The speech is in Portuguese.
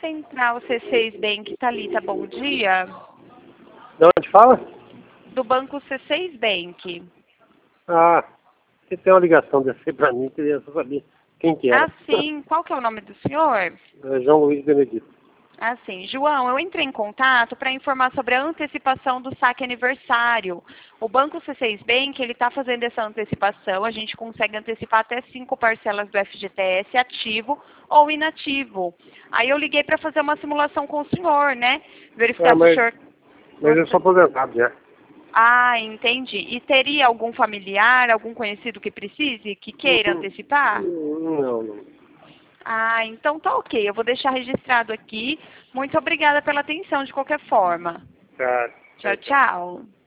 Central C6 Bank, Thalita, bom dia. De onde fala? Do banco C6 Bank. Ah, você tem uma ligação dessa aí pra mim, queria saber quem que era. Ah, sim. Qual que é o nome do senhor? É João Luiz Benedito. Ah, sim. João, eu entrei em contato para informar sobre a antecipação do saque aniversário. O Banco C6 Bank, ele está fazendo essa antecipação. A gente consegue antecipar até 5 parcelas do FGTS ativo ou inativo. Aí eu liguei para fazer uma simulação com o senhor, né? Verificar se o senhor... Mas eu sou aposentado já. Ah, entendi. E teria algum familiar, algum conhecido que precise, que queira antecipar? Não. Ah, então tá ok. Eu vou deixar registrado aqui. Muito obrigada pela atenção de qualquer forma. Tá. Tchau, tchau.